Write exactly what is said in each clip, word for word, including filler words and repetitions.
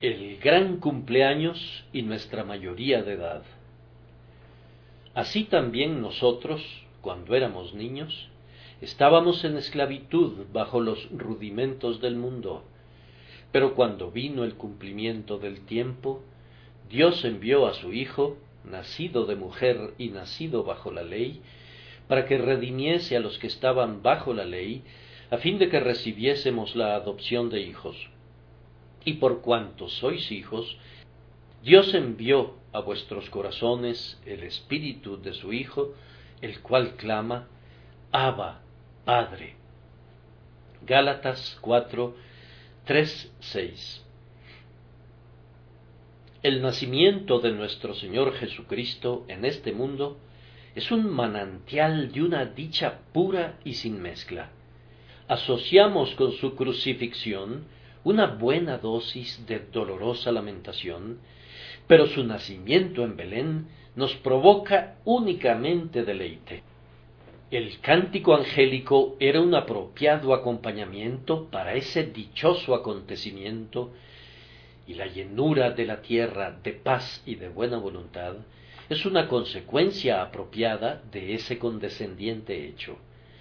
el gran cumpleaños y nuestra mayoría de edad. Así también nosotros, cuando éramos niños, estábamos en esclavitud bajo los rudimentos del mundo, pero cuando vino el cumplimiento del tiempo, Dios envió a su Hijo, nacido de mujer y nacido bajo la ley, para que redimiese a los que estaban bajo la ley, a fin de que recibiésemos la adopción de hijos. Y por cuanto sois hijos, Dios envió a vuestros corazones el Espíritu de su Hijo, el cual clama, Abba, Padre. Gálatas cuatro, tres, seis. El nacimiento de nuestro Señor Jesucristo en este mundo es un manantial de una dicha pura y sin mezcla. Asociamos con su crucifixión una buena dosis de dolorosa lamentación, pero su nacimiento en Belén nos provoca únicamente deleite. El cántico angélico era un apropiado acompañamiento para ese dichoso acontecimiento, y la llenura de la tierra de paz y de buena voluntad es una consecuencia apropiada de ese condescendiente hecho.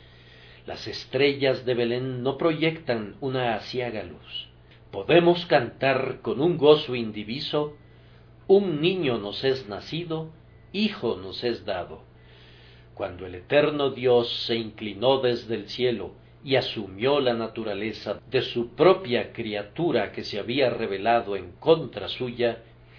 Las estrellas de Belén no proyectan una aciaga luz. Podemos cantar con un gozo indiviso, un niño nos es nacido, hijo nos es dado. Cuando el eterno Dios se inclinó desde el cielo y asumió la naturaleza de su propia criatura que se había rebelado en contra suya,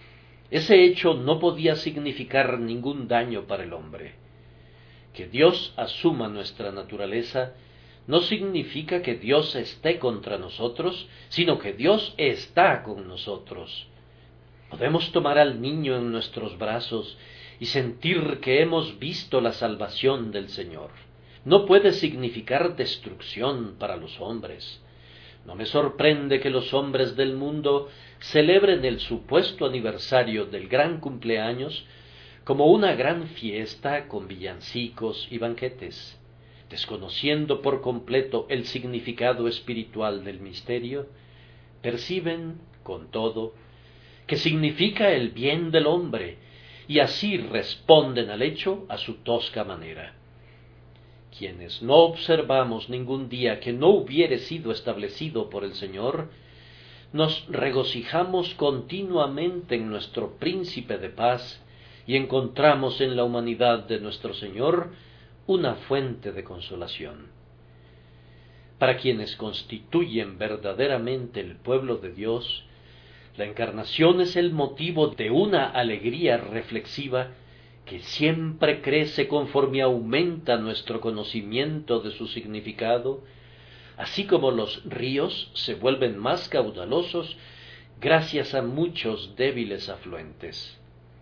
ese hecho no podía significar ningún daño para el hombre. Que Dios asuma nuestra naturaleza no significa que Dios esté contra nosotros, sino que Dios está con nosotros. Podemos tomar al niño en nuestros brazos y sentir que hemos visto la salvación del Señor. No puede significar destrucción para los hombres. No me sorprende que los hombres del mundo celebren el supuesto aniversario del gran cumpleaños como una gran fiesta con villancicos y banquetes. Desconociendo por completo el significado espiritual del misterio, perciben, con todo, que significa el bien del hombre, y así responden al hecho a su tosca manera. Quienes no observamos ningún día que no hubiere sido establecido por el Señor, nos regocijamos continuamente en nuestro príncipe de paz y encontramos en la humanidad de nuestro Señor una fuente de consolación. Para quienes constituyen verdaderamente el pueblo de Dios, la encarnación es el motivo de una alegría reflexiva que siempre crece conforme aumenta nuestro conocimiento de su significado, así como los ríos se vuelven más caudalosos gracias a muchos débiles afluentes.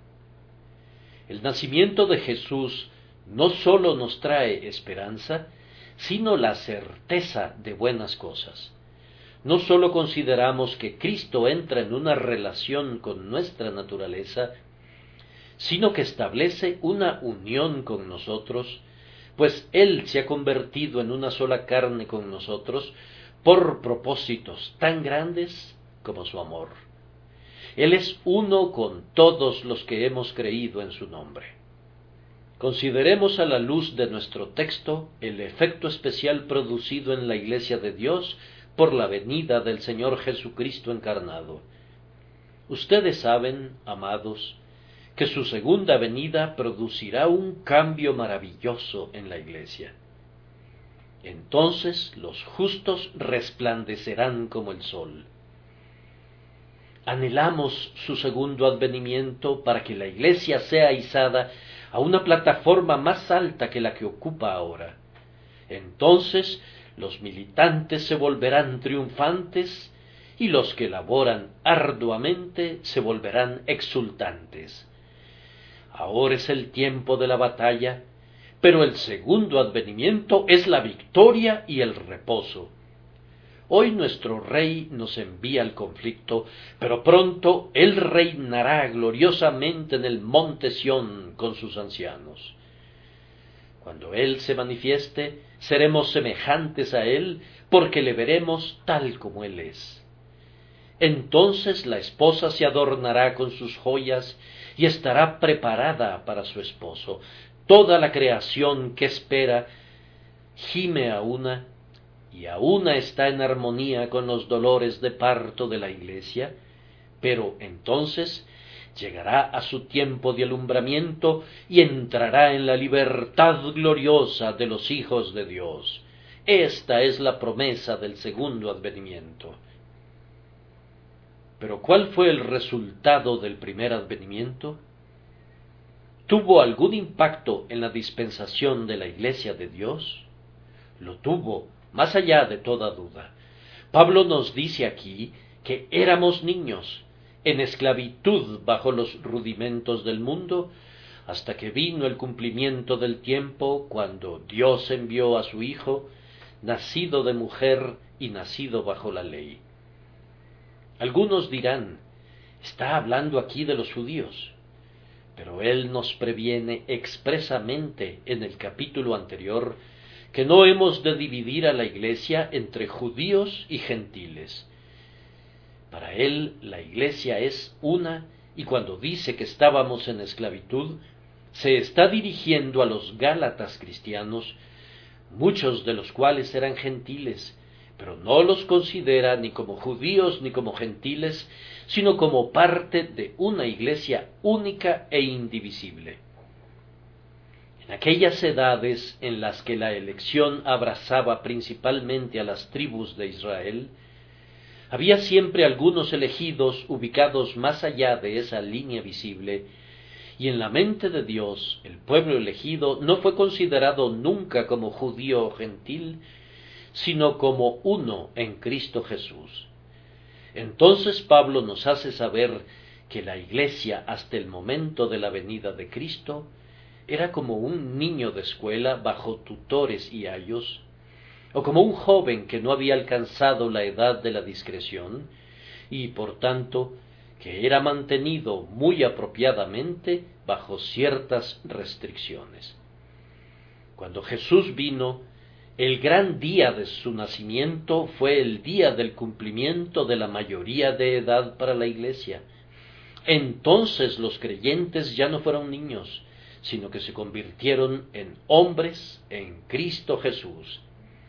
El nacimiento de Jesús no sólo nos trae esperanza, sino la certeza de buenas cosas. No sólo consideramos que Cristo entra en una relación con nuestra naturaleza, sino que establece una unión con nosotros, pues Él se ha convertido en una sola carne con nosotros por propósitos tan grandes como su amor. Él es uno con todos los que hemos creído en su nombre. Consideremos a la luz de nuestro texto el efecto especial producido en la Iglesia de Dios por la venida del Señor Jesucristo encarnado. Ustedes saben, amados, que su segunda venida producirá un cambio maravilloso en la Iglesia. Entonces los justos resplandecerán como el sol. Anhelamos su segundo advenimiento para que la Iglesia sea izada a una plataforma más alta que la que ocupa ahora. Entonces los militantes se volverán triunfantes y los que laboran arduamente se volverán exultantes. Ahora es el tiempo de la batalla, pero el segundo advenimiento es la victoria y el reposo. Hoy nuestro Rey nos envía al conflicto, pero pronto Él reinará gloriosamente en el monte Sión con sus ancianos. Cuando Él se manifieste, seremos semejantes a Él, porque le veremos tal como Él es. Entonces la esposa se adornará con sus joyas y estará preparada para su esposo. Toda la creación que espera gime a una, y a una está en armonía con los dolores de parto de la Iglesia, pero entonces llegará a su tiempo de alumbramiento y entrará en la libertad gloriosa de los hijos de Dios. Esta es la promesa del segundo advenimiento. Pero ¿cuál fue el resultado del primer advenimiento? ¿Tuvo algún impacto en la dispensación de la Iglesia de Dios? Lo tuvo, más allá de toda duda. Pablo nos dice aquí que éramos niños, en esclavitud bajo los rudimentos del mundo, hasta que vino el cumplimiento del tiempo, cuando Dios envió a su Hijo, nacido de mujer y nacido bajo la ley. Algunos dirán, está hablando aquí de los judíos, pero él nos previene expresamente en el capítulo anterior que no hemos de dividir a la Iglesia entre judíos y gentiles. Para él la Iglesia es una, y cuando dice que estábamos en esclavitud, se está dirigiendo a los gálatas cristianos, muchos de los cuales eran gentiles, pero no los considera ni como judíos ni como gentiles, sino como parte de una Iglesia única e indivisible. En aquellas edades en las que la elección abrazaba principalmente a las tribus de Israel, había siempre algunos elegidos ubicados más allá de esa línea visible, y en la mente de Dios el pueblo elegido no fue considerado nunca como judío o gentil, sino como uno en Cristo Jesús. Entonces Pablo nos hace saber que la Iglesia hasta el momento de la venida de Cristo era como un niño de escuela bajo tutores y ayos, o como un joven que no había alcanzado la edad de la discreción, y por tanto que era mantenido muy apropiadamente bajo ciertas restricciones. Cuando Jesús vino, el gran día de su nacimiento fue el día del cumplimiento de la mayoría de edad para la Iglesia. Entonces los creyentes ya no fueron niños, sino que se convirtieron en hombres en Cristo Jesús.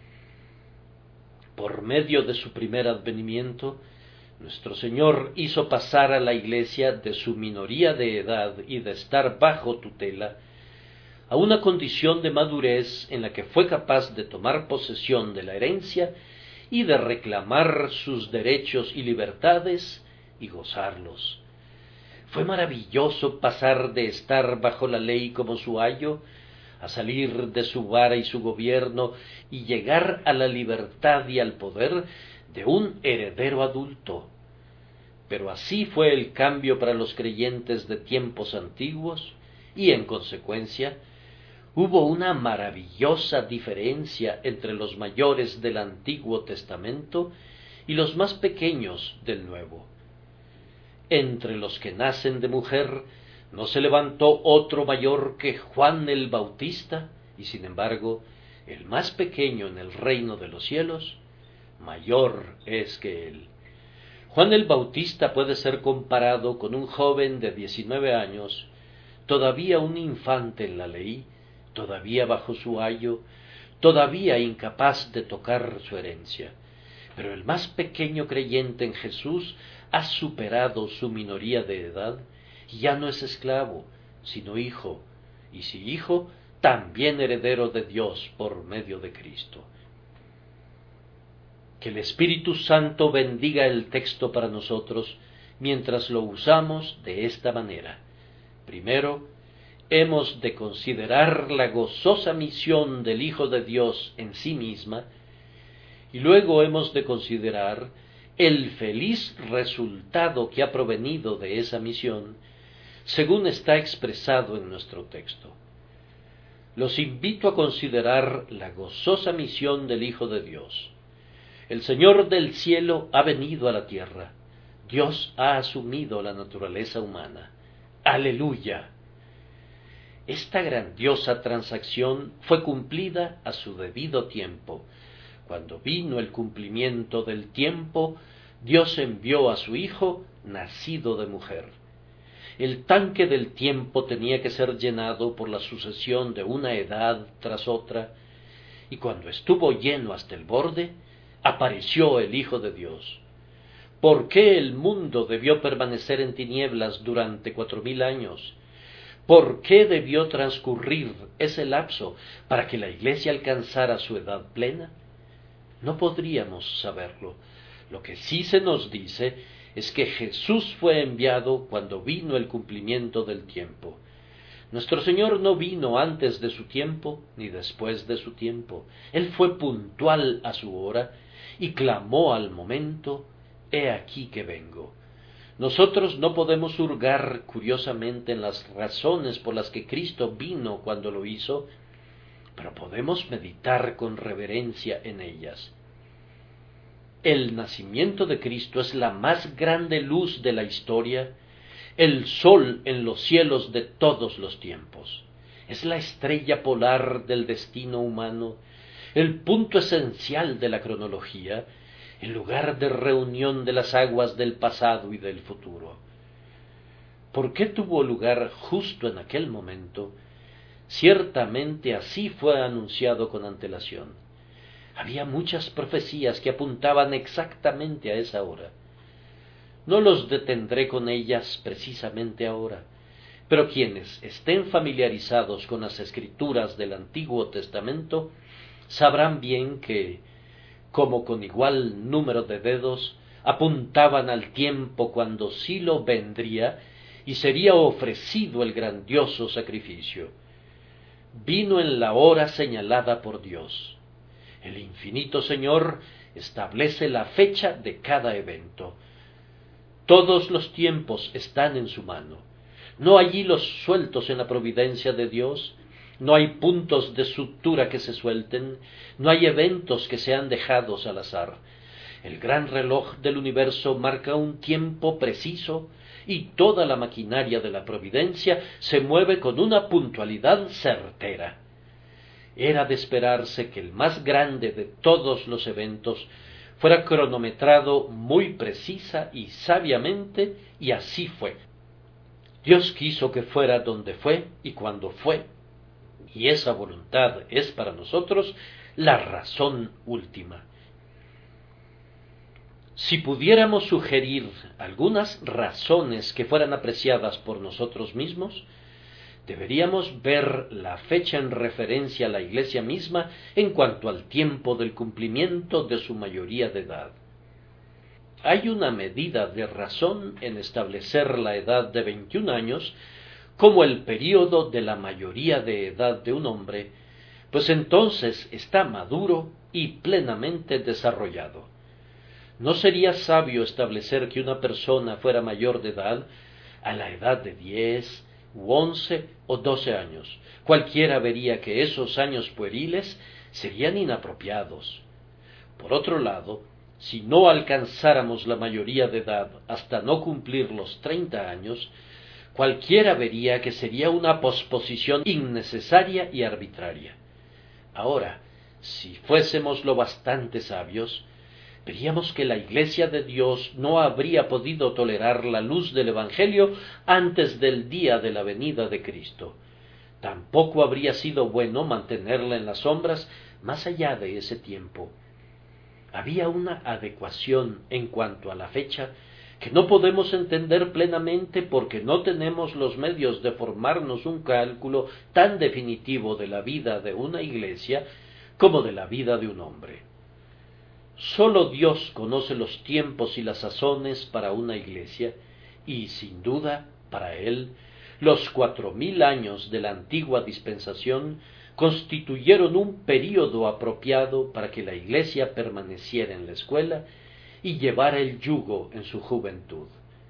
Por medio de su primer advenimiento, nuestro Señor hizo pasar a la Iglesia de su minoría de edad y de estar bajo tutela a una condición de madurez en la que fue capaz de tomar posesión de la herencia y de reclamar sus derechos y libertades y gozarlos. Fue maravilloso pasar de estar bajo la ley como su ayo a salir de su vara y su gobierno y llegar a la libertad y al poder de un heredero adulto. Pero así fue el cambio para los creyentes de tiempos antiguos y, en consecuencia, hubo una maravillosa diferencia entre los mayores del Antiguo Testamento y los más pequeños del Nuevo. Entre los que nacen de mujer no se levantó otro mayor que Juan el Bautista, y sin embargo, el más pequeño en el reino de los cielos, mayor es que él. Juan el Bautista puede ser comparado con un joven de diecinueve años, todavía un infante en la ley, todavía bajo su ayo, todavía incapaz de tocar su herencia. Pero el más pequeño creyente en Jesús ha superado su minoría de edad y ya no es esclavo, sino hijo, y si hijo, también heredero de Dios por medio de Cristo. Que el Espíritu Santo bendiga el texto para nosotros mientras lo usamos de esta manera. Primero, hemos de considerar la gozosa misión del Hijo de Dios en sí misma, y luego hemos de considerar el feliz resultado que ha provenido de esa misión, según está expresado en nuestro texto. Los invito a considerar la gozosa misión del Hijo de Dios. El Señor del cielo ha venido a la tierra. Dios ha asumido la naturaleza humana. ¡Aleluya! Esta grandiosa transacción fue cumplida a su debido tiempo. Cuando vino el cumplimiento del tiempo, Dios envió a su Hijo nacido de mujer. El tanque del tiempo tenía que ser llenado por la sucesión de una edad tras otra, y cuando estuvo lleno hasta el borde, apareció el Hijo de Dios. ¿Por qué el mundo debió permanecer en tinieblas durante cuatro mil años? ¿Por qué debió transcurrir ese lapso para que la Iglesia alcanzara su edad plena? No podríamos saberlo. Lo que sí se nos dice es que Jesús fue enviado cuando vino el cumplimiento del tiempo. Nuestro Señor no vino antes de su tiempo ni después de su tiempo. Él fue puntual a su hora y clamó al momento: «He aquí que vengo». Nosotros no podemos hurgar curiosamente en las razones por las que Cristo vino cuando lo hizo, pero podemos meditar con reverencia en ellas. El nacimiento de Cristo es la más grande luz de la historia, el sol en los cielos de todos los tiempos. Es la estrella polar del destino humano, el punto esencial de la cronología, el lugar de reunión de las aguas del pasado y del futuro. ¿Por qué tuvo lugar justo en aquel momento? Ciertamente así fue anunciado con antelación. Había muchas profecías que apuntaban exactamente a esa hora. No los detendré con ellas precisamente ahora, pero quienes estén familiarizados con las escrituras del Antiguo Testamento sabrán bien que, como con igual número de dedos, apuntaban al tiempo cuando Silo vendría y sería ofrecido el grandioso sacrificio. Vino en la hora señalada por Dios. El infinito Señor establece la fecha de cada evento. Todos los tiempos están en su mano. No hay hilos sueltos en la providencia de Dios, no hay puntos de sutura que se suelten, no hay eventos que sean dejados al azar. El gran reloj del universo marca un tiempo preciso y toda la maquinaria de la providencia se mueve con una puntualidad certera. Era de esperarse que el más grande de todos los eventos fuera cronometrado muy precisa y sabiamente, y así fue. Dios quiso que fuera donde fue y cuando fue, y esa voluntad es para nosotros la razón última. Si pudiéramos sugerir algunas razones que fueran apreciadas por nosotros mismos, deberíamos ver la fecha en referencia a la Iglesia misma en cuanto al tiempo del cumplimiento de su mayoría de edad. Hay una medida de razón en establecer la edad de veintiún años como el período de la mayoría de edad de un hombre, pues entonces está maduro y plenamente desarrollado. ¿No sería sabio establecer que una persona fuera mayor de edad a la edad de diez, u once o doce años? Cualquiera vería que esos años pueriles serían inapropiados. Por otro lado, si no alcanzáramos la mayoría de edad hasta no cumplir los treinta años, cualquiera vería que sería una posposición innecesaria y arbitraria. Ahora, si fuésemos lo bastante sabios, veríamos que la Iglesia de Dios no habría podido tolerar la luz del Evangelio antes del día de la venida de Cristo. Tampoco habría sido bueno mantenerla en las sombras más allá de ese tiempo. Había una adecuación en cuanto a la fecha que no podemos entender plenamente porque no tenemos los medios de formarnos un cálculo tan definitivo de la vida de una iglesia como de la vida de un hombre. Sólo Dios conoce los tiempos y las sazones para una iglesia, y sin duda, para Él, los cuatro mil años de la antigua dispensación constituyeron un período apropiado para que la iglesia permaneciera en la escuela y llevara el yugo en su juventud.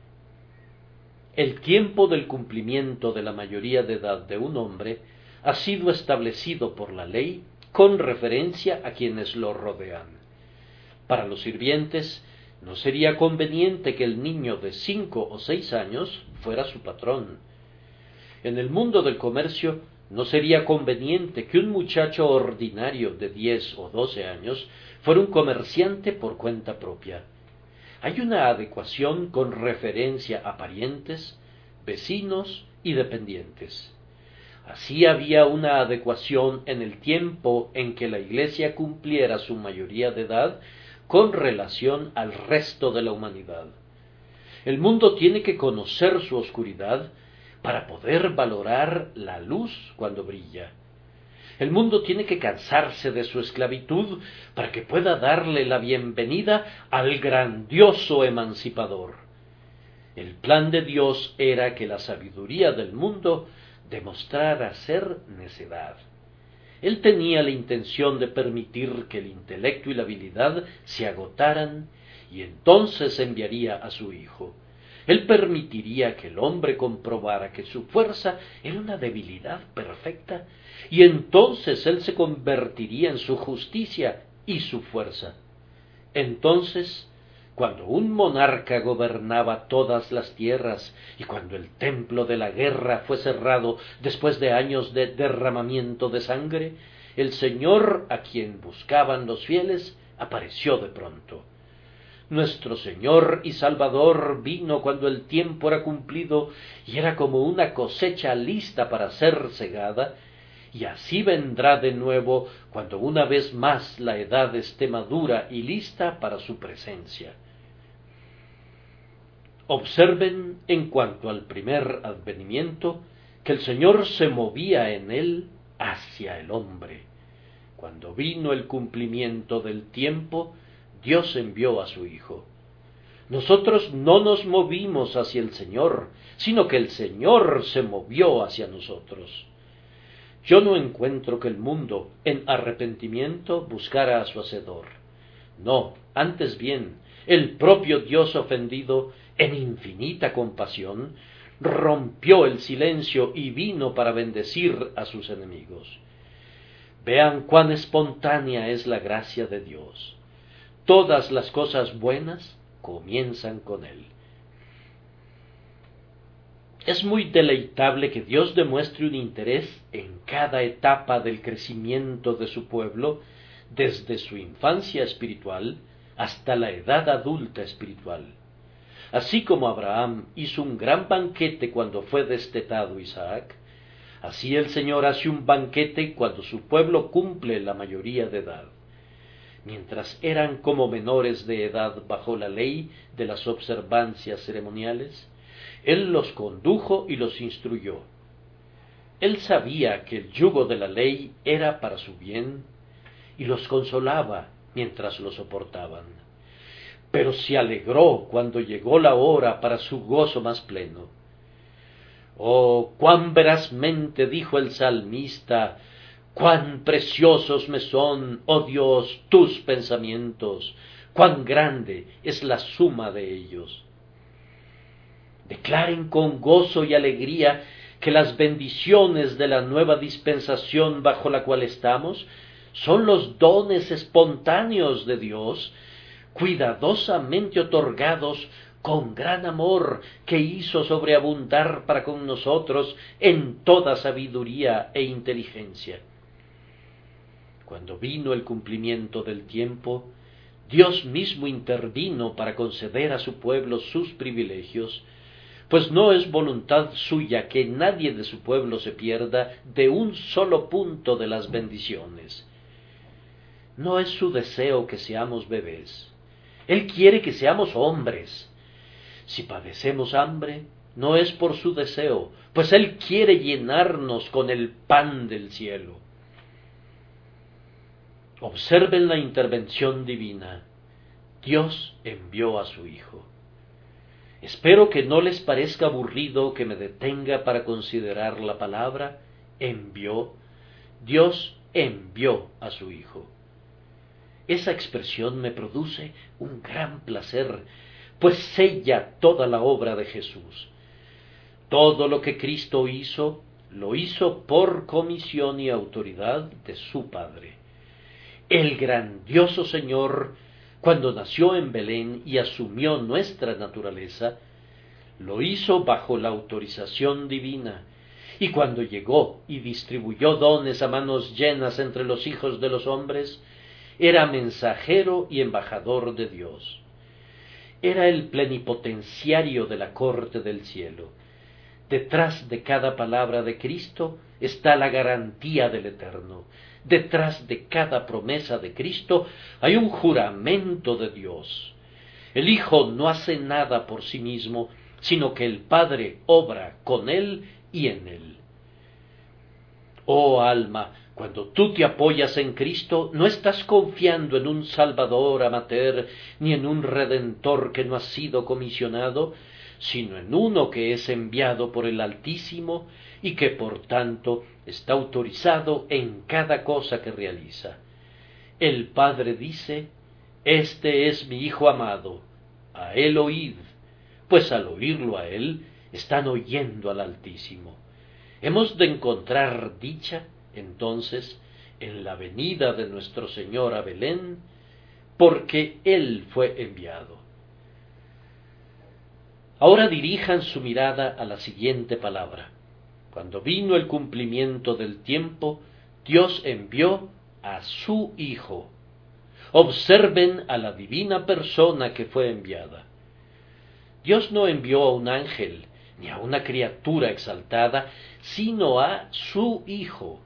El tiempo del cumplimiento de la mayoría de edad de un hombre ha sido establecido por la ley con referencia a quienes lo rodean. Para los sirvientes, no sería conveniente que el niño de cinco o seis años fuera su patrón. En el mundo del comercio, no sería conveniente que un muchacho ordinario de diez o doce años fuera un comerciante por cuenta propia. Hay una adecuación con referencia a parientes, vecinos y dependientes. Así había una adecuación en el tiempo en que la Iglesia cumpliera su mayoría de edad con relación al resto de la humanidad. El mundo tiene que conocer su oscuridad para poder valorar la luz cuando brilla. El mundo tiene que cansarse de su esclavitud para que pueda darle la bienvenida al grandioso emancipador. El plan de Dios era que la sabiduría del mundo demostrara ser necedad. Él tenía la intención de permitir que el intelecto y la habilidad se agotaran, y entonces enviaría a su Hijo. Él permitiría que el hombre comprobara que su fuerza era una debilidad perfecta, y entonces él se convertiría en su justicia y su fuerza. Entonces, cuando un monarca gobernaba todas las tierras, y cuando el templo de la guerra fue cerrado después de años de derramamiento de sangre, el Señor, a quien buscaban los fieles, apareció de pronto. Nuestro Señor y Salvador vino cuando el tiempo era cumplido y era como una cosecha lista para ser segada, y así vendrá de nuevo cuando una vez más la edad esté madura y lista para su presencia. Observen en cuanto al primer advenimiento que el Señor se movía en él hacia el hombre. Cuando vino el cumplimiento del tiempo, Dios envió a su Hijo. Nosotros no nos movimos hacia el Señor, sino que el Señor se movió hacia nosotros. Yo no encuentro que el mundo, en arrepentimiento, buscara a su Hacedor. No, antes bien, el propio Dios ofendido, en infinita compasión, rompió el silencio y vino para bendecir a sus enemigos. Vean cuán espontánea es la gracia de Dios. Todas las cosas buenas comienzan con Él. Es muy deleitable que Dios demuestre un interés en cada etapa del crecimiento de su pueblo, desde su infancia espiritual hasta la edad adulta espiritual. Así como Abraham hizo un gran banquete cuando fue destetado Isaac, así el Señor hace un banquete cuando su pueblo cumple la mayoría de edad. Mientras eran como menores de edad bajo la ley de las observancias ceremoniales, Él los condujo y los instruyó. Él sabía que el yugo de la ley era para su bien, y los consolaba mientras lo soportaban. Pero se alegró cuando llegó la hora para su gozo más pleno. Oh, cuán verazmente dijo el salmista: cuán preciosos me son, oh Dios, tus pensamientos, cuán grande es la suma de ellos. Declaren con gozo y alegría que las bendiciones de la nueva dispensación bajo la cual estamos son los dones espontáneos de Dios, cuidadosamente otorgados con gran amor que hizo sobreabundar para con nosotros en toda sabiduría e inteligencia. Cuando vino el cumplimiento del tiempo, Dios mismo intervino para conceder a su pueblo sus privilegios, pues no es voluntad suya que nadie de su pueblo se pierda de un solo punto de las bendiciones. No es su deseo que seamos bebés. Él quiere que seamos hombres. Si padecemos hambre, no es por su deseo, pues Él quiere llenarnos con el pan del cielo. Observen la intervención divina. Dios envió a su Hijo. Espero que no les parezca aburrido que me detenga para considerar la palabra envió. Dios envió a su Hijo. Esa expresión me produce un gran placer, pues sella toda la obra de Jesús. Todo lo que Cristo hizo, lo hizo por comisión y autoridad de su Padre. El grandioso Señor, cuando nació en Belén y asumió nuestra naturaleza, lo hizo bajo la autorización divina, y cuando llegó y distribuyó dones a manos llenas entre los hijos de los hombres, era mensajero y embajador de Dios. Era el plenipotenciario de la corte del cielo. Detrás de cada palabra de Cristo está la garantía del Eterno. Detrás de cada promesa de Cristo hay un juramento de Dios. El Hijo no hace nada por sí mismo, sino que el Padre obra con él y en él. Oh alma, cuando tú te apoyas en Cristo, no estás confiando en un Salvador amateur ni en un Redentor que no ha sido comisionado, sino en uno que es enviado por el Altísimo y que por tanto está autorizado en cada cosa que realiza. El Padre dice: «Este es mi Hijo amado, a él oíd», pues al oírlo a él, están oyendo al Altísimo. Hemos de encontrar dicha, entonces, en la venida de nuestro Señor a Belén, porque Él fue enviado. Ahora dirijan su mirada a la siguiente palabra. Cuando vino el cumplimiento del tiempo, Dios envió a su Hijo. Observen a la divina persona que fue enviada. Dios no envió a un ángel, ni a una criatura exaltada, sino a su Hijo.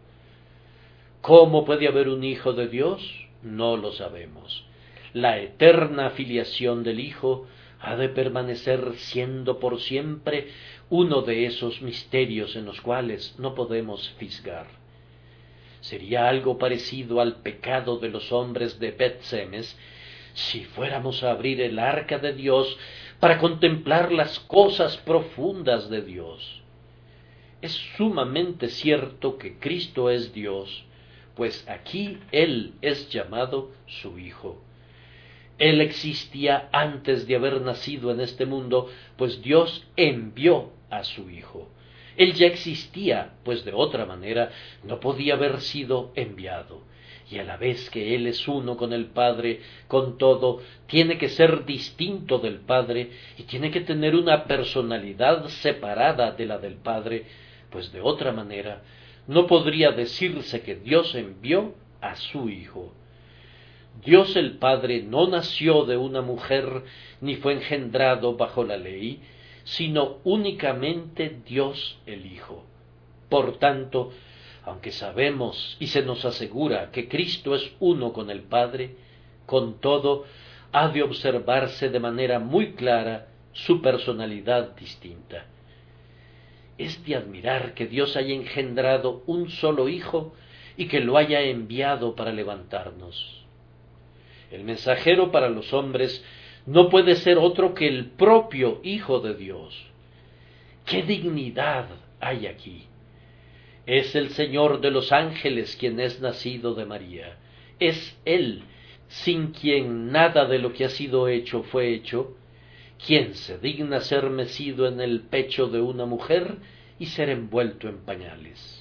¿Cómo puede haber un Hijo de Dios? No lo sabemos. La eterna filiación del Hijo ha de permanecer siendo por siempre uno de esos misterios en los cuales no podemos fisgar. Sería algo parecido al pecado de los hombres de Bet-Semes si fuéramos a abrir el arca de Dios para contemplar las cosas profundas de Dios. Es sumamente cierto que Cristo es Dios, pues aquí Él es llamado su Hijo. Él existía antes de haber nacido en este mundo, pues Dios envió a su Hijo. Él ya existía, pues de otra manera no podía haber sido enviado. Y a la vez que Él es uno con el Padre, con todo, tiene que ser distinto del Padre y tiene que tener una personalidad separada de la del Padre, pues de otra manera no podría decirse que Dios envió a su Hijo. Dios el Padre no nació de una mujer ni fue engendrado bajo la ley, sino únicamente Dios el Hijo. Por tanto, aunque sabemos y se nos asegura que Cristo es uno con el Padre, con todo ha de observarse de manera muy clara su personalidad distinta. Es de admirar que Dios haya engendrado un solo Hijo y que lo haya enviado para levantarnos. El mensajero para los hombres no puede ser otro que el propio Hijo de Dios. ¡Qué dignidad hay aquí! Es el Señor de los ángeles quien es nacido de María. Es Él, sin quien nada de lo que ha sido hecho fue hecho, quien se digna ser mecido en el pecho de una mujer y ser envuelto en pañales.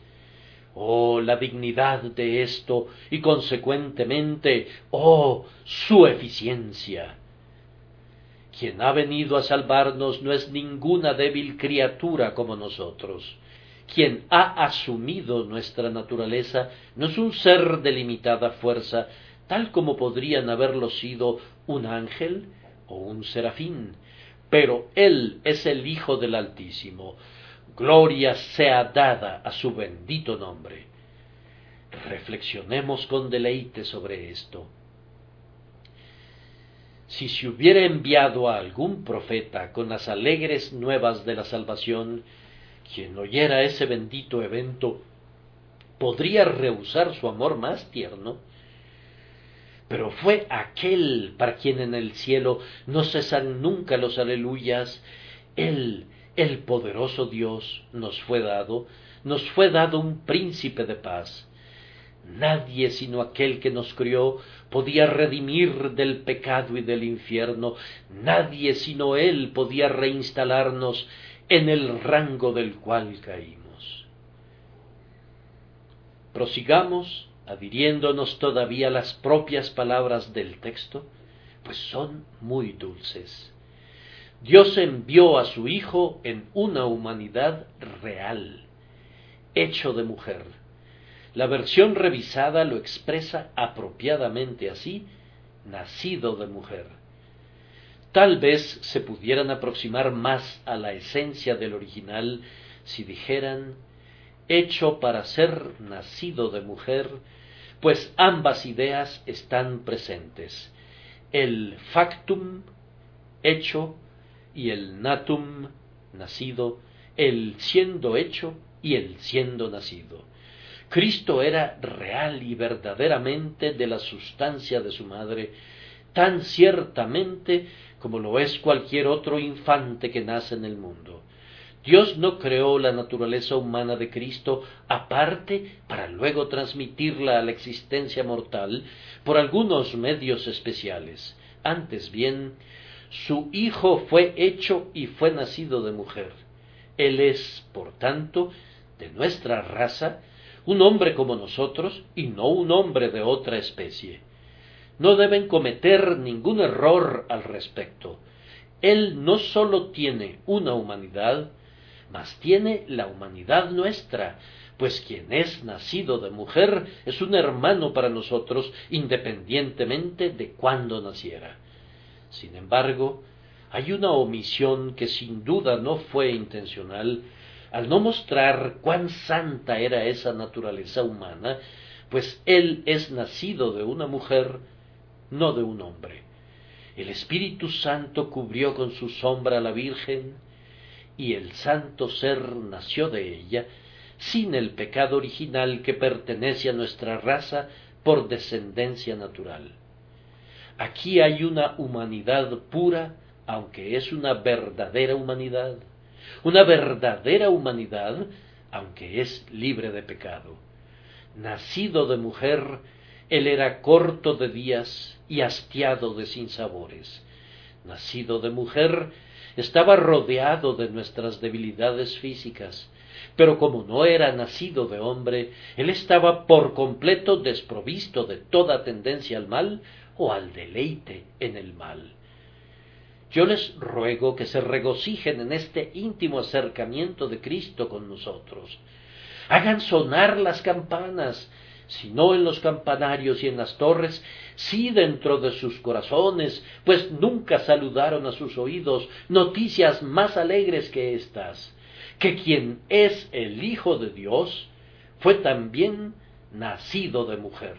Oh, la dignidad de esto y consecuentemente, oh, su eficiencia. Quien ha venido a salvarnos no es ninguna débil criatura como nosotros. Quien ha asumido nuestra naturaleza no es un ser de limitada fuerza, tal como podrían haberlo sido un ángel o un serafín, pero Él es el Hijo del Altísimo. Gloria sea dada a su bendito nombre. Reflexionemos con deleite sobre esto. Si se hubiera enviado a algún profeta con las alegres nuevas de la salvación, quien oyera ese bendito evento podría rehusar su amor más tierno. Pero fue aquel para quien en el cielo no cesan nunca los aleluyas. Él, el poderoso Dios, nos fue dado, nos fue dado un príncipe de paz. Nadie sino aquel que nos crió podía redimir del pecado y del infierno. Nadie sino Él podía reinstalarnos en el rango del cual caímos. Prosigamos adhiriéndonos todavía a las propias palabras del texto, pues son muy dulces. Dios envió a su Hijo en una humanidad real, hecho de mujer. La versión revisada lo expresa apropiadamente así: nacido de mujer. Tal vez se pudieran aproximar más a la esencia del original si dijeran hecho para ser nacido de mujer, pues ambas ideas están presentes, el factum, hecho, y el natum, nacido, el siendo hecho y el siendo nacido. Cristo era real y verdaderamente de la sustancia de su madre, tan ciertamente como lo es cualquier otro infante que nace en el mundo. Dios no creó la naturaleza humana de Cristo aparte para luego transmitirla a la existencia mortal por algunos medios especiales. Antes bien, su Hijo fue hecho y fue nacido de mujer. Él es, por tanto, de nuestra raza, un hombre como nosotros y no un hombre de otra especie. No deben cometer ningún error al respecto. Él no sólo tiene una humanidad, mas tiene la humanidad nuestra, pues quien es nacido de mujer es un hermano para nosotros, independientemente de cuándo naciera. Sin embargo, hay una omisión que sin duda no fue intencional, al no mostrar cuán santa era esa naturaleza humana, pues él es nacido de una mujer, no de un hombre. El Espíritu Santo cubrió con su sombra a la Virgen, y el santo ser nació de ella, sin el pecado original que pertenece a nuestra raza por descendencia natural. Aquí hay una humanidad pura, aunque es una verdadera humanidad, una verdadera humanidad, aunque es libre de pecado. Nacido de mujer, él era corto de días y hastiado de sinsabores. Nacido de mujer, estaba rodeado de nuestras debilidades físicas, pero como no era nacido de hombre, él estaba por completo desprovisto de toda tendencia al mal o al deleite en el mal. Yo les ruego que se regocijen en este íntimo acercamiento de Cristo con nosotros. Hagan sonar las campanas, si no en los campanarios y en las torres, sí dentro de sus corazones, pues nunca saludaron a sus oídos noticias más alegres que estas, que quien es el Hijo de Dios fue también nacido de mujer.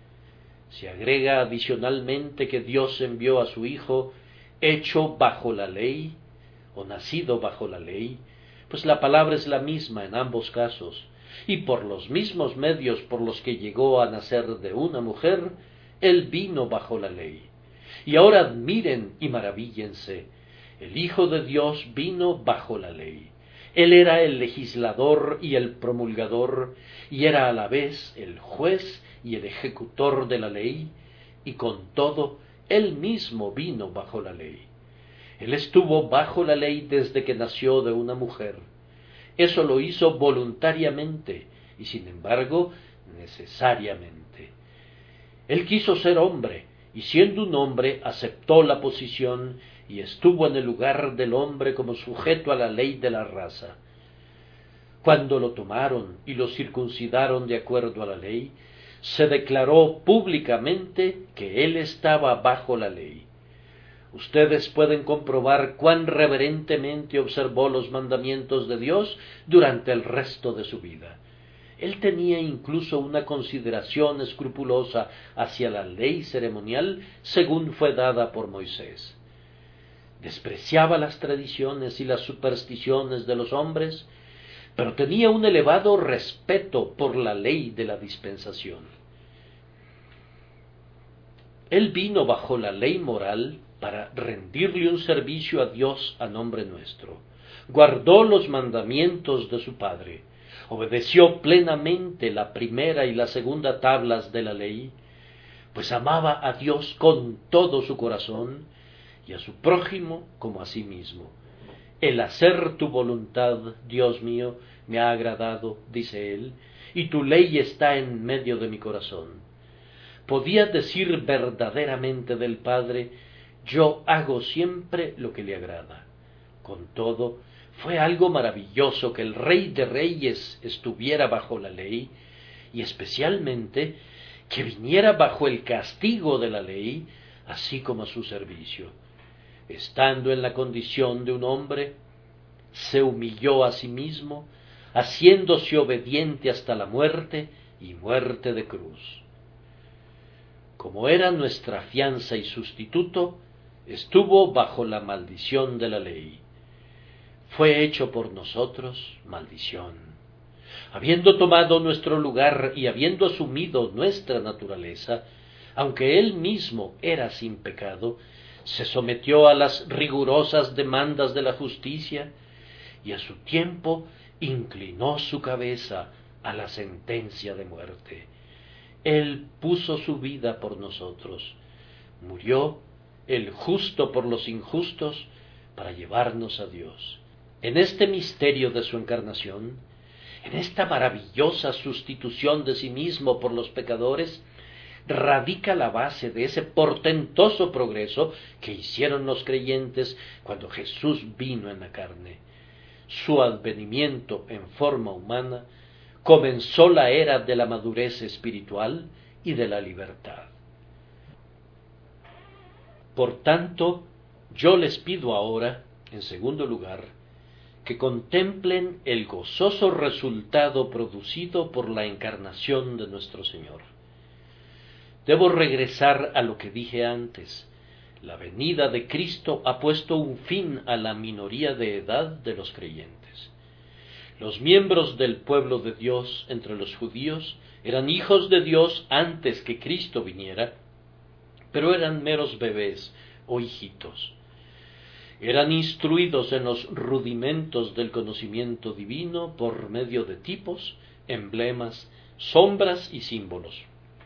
Se agrega adicionalmente que Dios envió a su Hijo hecho bajo la ley, o nacido bajo la ley, pues la palabra es la misma en ambos casos, y por los mismos medios por los que llegó a nacer de una mujer, él vino bajo la ley. Y ahora admiren y maravíllense, el Hijo de Dios vino bajo la ley. Él era el legislador y el promulgador, y era a la vez el juez y el ejecutor de la ley, y con todo, él mismo vino bajo la ley. Él estuvo bajo la ley desde que nació de una mujer. Eso lo hizo voluntariamente y, sin embargo, necesariamente. Él quiso ser hombre, y siendo un hombre aceptó la posición y estuvo en el lugar del hombre como sujeto a la ley de la raza. Cuando lo tomaron y lo circuncidaron de acuerdo a la ley, se declaró públicamente que él estaba bajo la ley. Ustedes pueden comprobar cuán reverentemente observó los mandamientos de Dios durante el resto de su vida. Él tenía incluso una consideración escrupulosa hacia la ley ceremonial según fue dada por Moisés. Despreciaba las tradiciones y las supersticiones de los hombres, pero tenía un elevado respeto por la ley de la dispensación. Él vino bajo la ley moral para rendirle un servicio a Dios a nombre nuestro. Guardó los mandamientos de su Padre, obedeció plenamente la primera y la segunda tablas de la ley, pues amaba a Dios con todo su corazón y a su prójimo como a sí mismo. El hacer tu voluntad, Dios mío, me ha agradado, dice él, y tu ley está en medio de mi corazón. Podía decir verdaderamente del Padre, yo hago siempre lo que le agrada. Con todo, fue algo maravilloso que el Rey de Reyes estuviera bajo la ley, y especialmente que viniera bajo el castigo de la ley, así como a su servicio. estando en la condición de un hombre, se humilló a sí mismo, haciéndose obediente hasta la muerte y muerte de cruz. Como era nuestra fianza y sustituto, estuvo bajo la maldición de la ley. Fue hecho por nosotros maldición. Habiendo tomado nuestro lugar y habiendo asumido nuestra naturaleza, aunque él mismo era sin pecado, se sometió a las rigurosas demandas de la justicia y a su tiempo inclinó su cabeza a la sentencia de muerte. Él puso su vida por nosotros, murió el justo por los injustos para llevarnos a Dios. En este misterio de su encarnación, en esta maravillosa sustitución de sí mismo por los pecadores, radica la base de ese portentoso progreso que hicieron los creyentes cuando Jesús vino en la carne. Su advenimiento en forma humana comenzó la era de la madurez espiritual y de la libertad. Por tanto, yo les pido ahora, en segundo lugar, que contemplen el gozoso resultado producido por la encarnación de nuestro Señor. Debo regresar a lo que dije antes. La venida de Cristo ha puesto un fin a la minoría de edad de los creyentes. Los miembros del pueblo de Dios entre los judíos eran hijos de Dios antes que Cristo viniera, pero eran meros bebés o hijitos. Eran instruidos en los rudimentos del conocimiento divino por medio de tipos, emblemas, sombras y símbolos.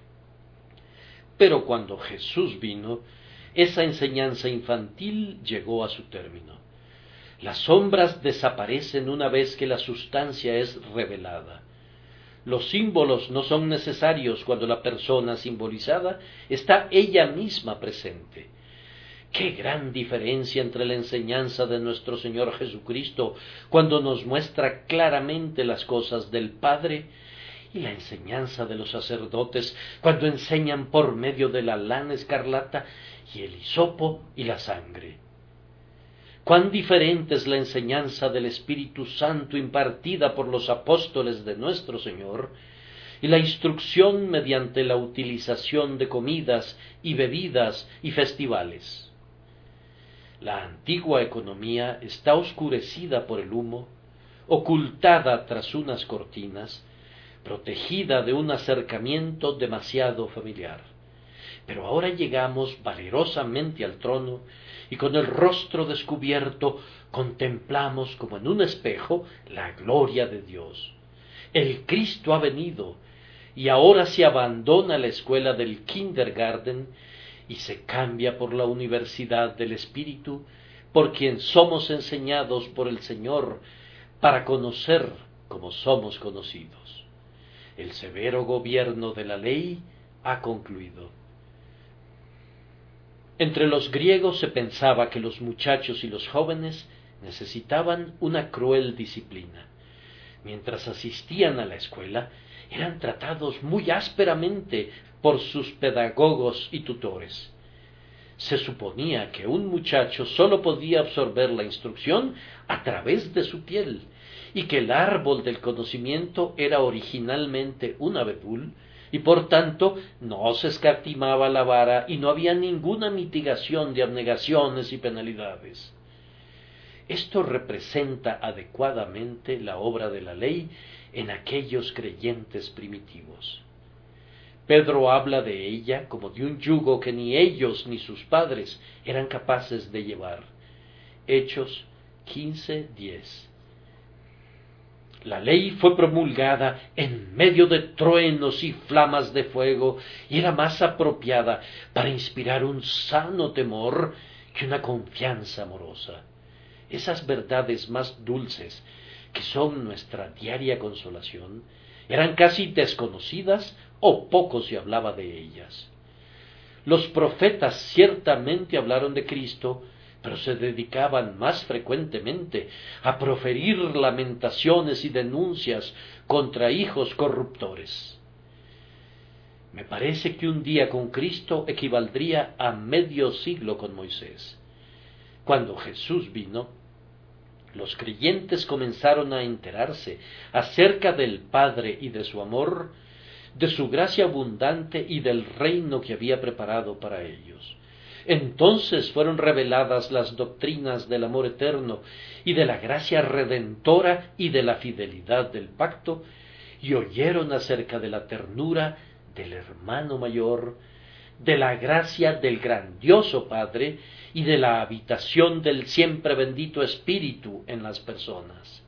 Pero cuando Jesús vino, esa enseñanza infantil llegó a su término. Las sombras desaparecen una vez que la sustancia es revelada. Los símbolos no son necesarios cuando la persona simbolizada está ella misma presente. ¡Qué gran diferencia entre la enseñanza de nuestro Señor Jesucristo cuando nos muestra claramente las cosas del Padre y la enseñanza de los sacerdotes cuando enseñan por medio de la lana escarlata y el hisopo y la sangre! Cuán diferente es la enseñanza del Espíritu Santo impartida por los apóstoles de nuestro Señor y la instrucción mediante la utilización de comidas y bebidas y festivales. La antigua economía está oscurecida por el humo, ocultada tras unas cortinas, protegida de un acercamiento demasiado familiar. Pero ahora llegamos valerosamente al trono y con el rostro descubierto contemplamos como en un espejo la gloria de Dios. El Cristo ha venido y ahora se abandona la escuela del kindergarten y se cambia por la universidad del Espíritu, por quien somos enseñados por el Señor para conocer como somos conocidos. El severo gobierno de la ley ha concluido. Entre los griegos se pensaba que los muchachos y los jóvenes necesitaban una cruel disciplina. Mientras asistían a la escuela, eran tratados muy ásperamente por sus pedagogos y tutores. Se suponía que un muchacho sólo podía absorber la instrucción a través de su piel, y que el árbol del conocimiento era originalmente un abedul, y por tanto no se escatimaba la vara y no había ninguna mitigación de abnegaciones y penalidades. Esto representa adecuadamente la obra de la ley en aquellos creyentes primitivos. Pedro habla de ella como de un yugo que ni ellos ni sus padres eran capaces de llevar. Hechos quince diez. La ley fue promulgada en medio de truenos y flamas de fuego y era más apropiada para inspirar un sano temor que una confianza amorosa. Esas verdades más dulces, que son nuestra diaria consolación, eran casi desconocidas o poco se hablaba de ellas. Los profetas ciertamente hablaron de Cristo, pero se dedicaban más frecuentemente a proferir lamentaciones y denuncias contra hijos corruptores. Me parece que un día con Cristo equivaldría a medio siglo con Moisés. Cuando Jesús vino, los creyentes comenzaron a enterarse acerca del Padre y de su amor, de su gracia abundante y del reino que había preparado para ellos. Entonces fueron reveladas las doctrinas del amor eterno y de la gracia redentora y de la fidelidad del pacto, y oyeron acerca de la ternura del hermano mayor, de la gracia del grandioso Padre y de la habitación del siempre bendito Espíritu en las personas.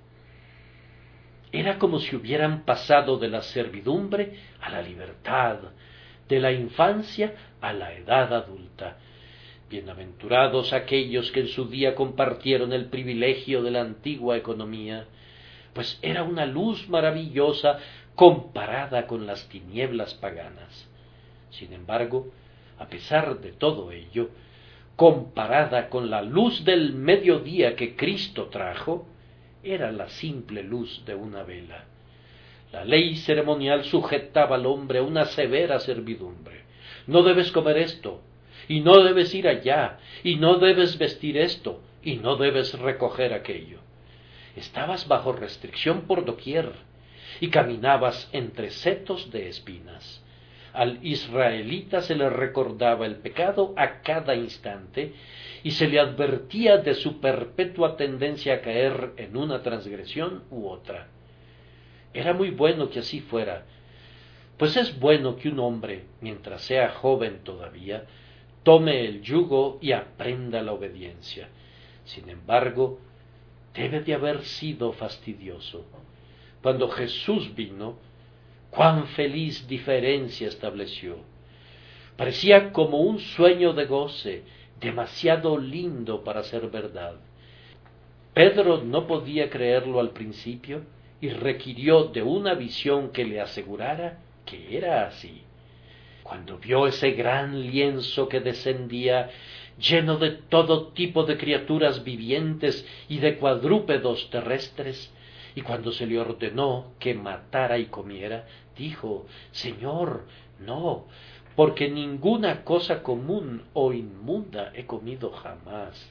Era como si hubieran pasado de la servidumbre a la libertad, de la infancia a la edad adulta. Bienaventurados aquellos que en su día compartieron el privilegio de la antigua economía, pues era una luz maravillosa comparada con las tinieblas paganas. Sin embargo, a pesar de todo ello, comparada con la luz del mediodía que Cristo trajo, era la simple luz de una vela. La ley ceremonial sujetaba al hombre a una severa servidumbre. No debes comer esto, y no debes ir allá, y no debes vestir esto, y no debes recoger aquello. Estabas bajo restricción por doquier, y caminabas entre setos de espinas. Al israelita se le recordaba el pecado a cada instante, y se le advertía de su perpetua tendencia a caer en una transgresión u otra. Era muy bueno que así fuera, pues es bueno que un hombre, mientras sea joven todavía, tome el yugo y aprenda la obediencia. Sin embargo, debe de haber sido fastidioso. Cuando Jesús vino, cuán feliz diferencia estableció. Parecía como un sueño de goce, demasiado lindo para ser verdad. Pedro no podía creerlo al principio y requirió de una visión que le asegurara que era así. Cuando vio ese gran lienzo que descendía, lleno de todo tipo de criaturas vivientes y de cuadrúpedos terrestres, y cuando se le ordenó que matara y comiera, dijo: Señor, no, porque ninguna cosa común o inmunda he comido jamás.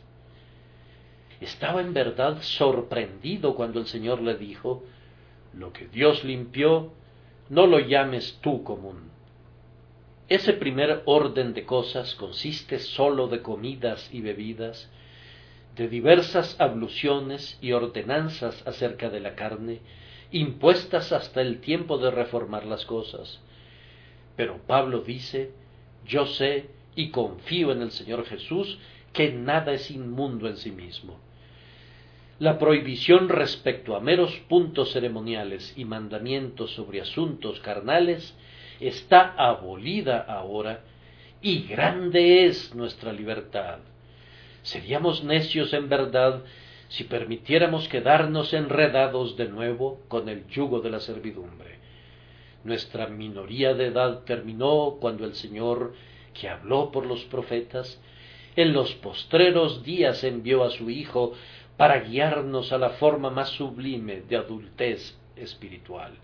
Estaba en verdad sorprendido cuando el Señor le dijo: lo que Dios limpió, no lo llames tú común. Ese primer orden de cosas consiste sólo de comidas y bebidas, de diversas abluciones y ordenanzas acerca de la carne, impuestas hasta el tiempo de reformar las cosas. Pero Pablo dice: yo sé y confío en el Señor Jesús, que nada es inmundo en sí mismo. La prohibición respecto a meros puntos ceremoniales y mandamientos sobre asuntos carnales está abolida ahora, y grande es nuestra libertad. Seríamos necios en verdad si permitiéramos quedarnos enredados de nuevo con el yugo de la servidumbre. Nuestra minoría de edad terminó cuando el Señor, que habló por los profetas, en los postreros días envió a su Hijo para guiarnos a la forma más sublime de adultez espiritual.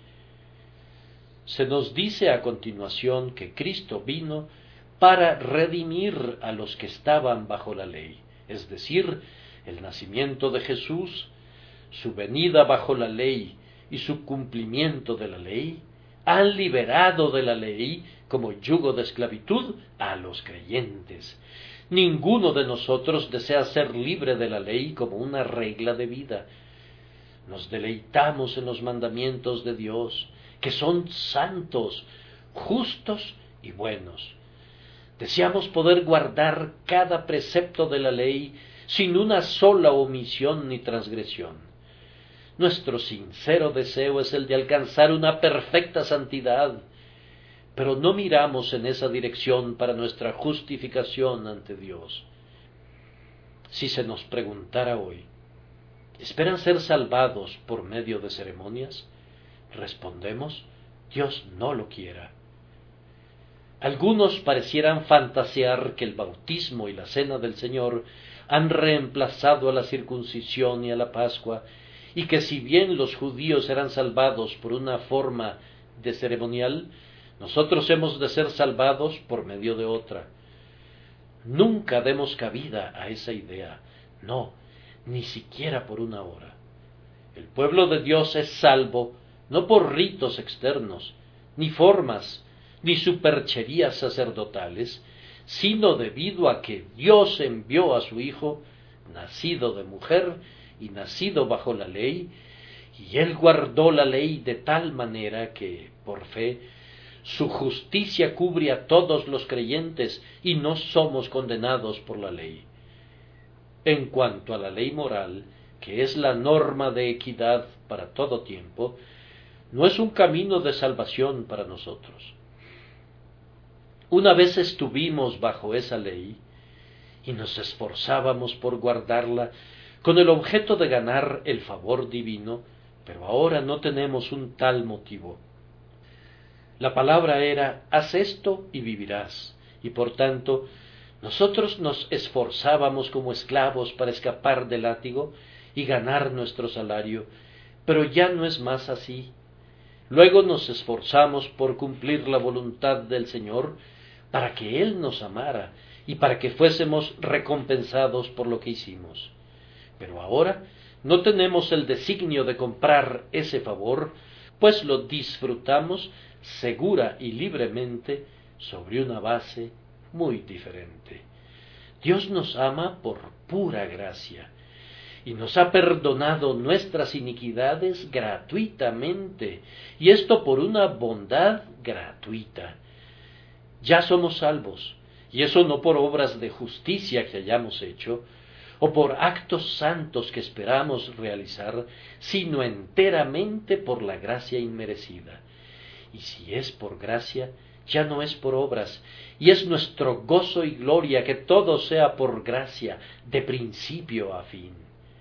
Se nos dice a continuación que Cristo vino para redimir a los que estaban bajo la ley, es decir, el nacimiento de Jesús, su venida bajo la ley y su cumplimiento de la ley, han liberado de la ley como yugo de esclavitud a los creyentes. Ninguno de nosotros desea ser libre de la ley como una regla de vida. Nos deleitamos en los mandamientos de Dios, que son santos, justos y buenos. Deseamos poder guardar cada precepto de la ley sin una sola omisión ni transgresión. Nuestro sincero deseo es el de alcanzar una perfecta santidad, pero no miramos en esa dirección para nuestra justificación ante Dios. Si se nos preguntara hoy, ¿esperan ser salvados por medio de ceremonias? Respondemos: Dios no lo quiera. Algunos parecieran fantasear que el bautismo y la cena del Señor han reemplazado a la circuncisión y a la Pascua, y que si bien los judíos eran salvados por una forma de ceremonial, nosotros hemos de ser salvados por medio de otra. Nunca demos cabida a esa idea, no, ni siquiera por una hora. El pueblo de Dios es salvo no por ritos externos, ni formas, ni supercherías sacerdotales, sino debido a que Dios envió a su Hijo, nacido de mujer y nacido bajo la ley, y él guardó la ley de tal manera que, por fe, su justicia cubre a todos los creyentes y no somos condenados por la ley. En cuanto a la ley moral, que es la norma de equidad para todo tiempo, no es un camino de salvación para nosotros. Una vez estuvimos bajo esa ley y nos esforzábamos por guardarla con el objeto de ganar el favor divino, pero ahora no tenemos un tal motivo. La palabra era, haz esto y vivirás, y por tanto, nosotros nos esforzábamos como esclavos para escapar del látigo y ganar nuestro salario, pero ya no es más así. Luego nos esforzamos por cumplir la voluntad del Señor para que Él nos amara y para que fuésemos recompensados por lo que hicimos. Pero ahora no tenemos el designio de comprar ese favor, pues lo disfrutamos segura y libremente sobre una base muy diferente. Dios nos ama por pura gracia y nos ha perdonado nuestras iniquidades gratuitamente, y esto por una bondad gratuita. Ya somos salvos, y eso no por obras de justicia que hayamos hecho, o por actos santos que esperamos realizar, sino enteramente por la gracia inmerecida. Y si es por gracia, ya no es por obras, y es nuestro gozo y gloria que todo sea por gracia, de principio a fin.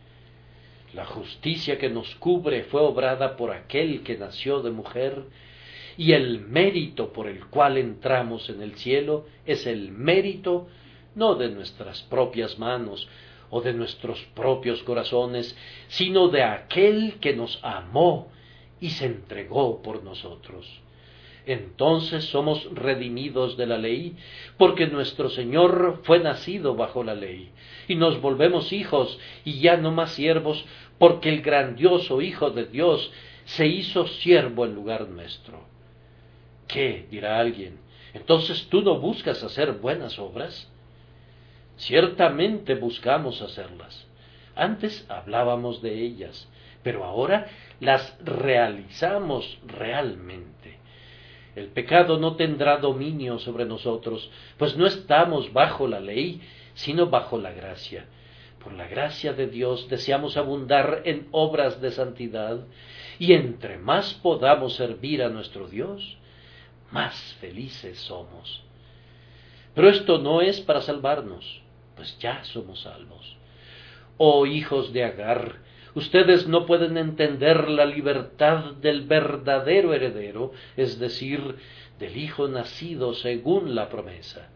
La justicia que nos cubre fue obrada por aquel que nació de mujer, y el mérito por el cual entramos en el cielo es el mérito no de nuestras propias manos o de nuestros propios corazones, sino de aquel que nos amó y se entregó por nosotros. Entonces somos redimidos de la ley, porque nuestro Señor fue nacido bajo la ley, y nos volvemos hijos y ya no más siervos, porque el grandioso Hijo de Dios se hizo siervo en lugar nuestro. ¿Qué? Dirá alguien. ¿Entonces tú no buscas hacer buenas obras? Ciertamente buscamos hacerlas. Antes hablábamos de ellas, pero ahora las realizamos realmente. El pecado no tendrá dominio sobre nosotros, pues no estamos bajo la ley, sino bajo la gracia. Por la gracia de Dios deseamos abundar en obras de santidad, y entre más podamos servir a nuestro Dios, más felices somos. Pero esto no es para salvarnos, pues ya somos salvos. Oh hijos de Agar, ustedes no pueden entender la libertad del verdadero heredero, es decir, del Hijo nacido según la promesa.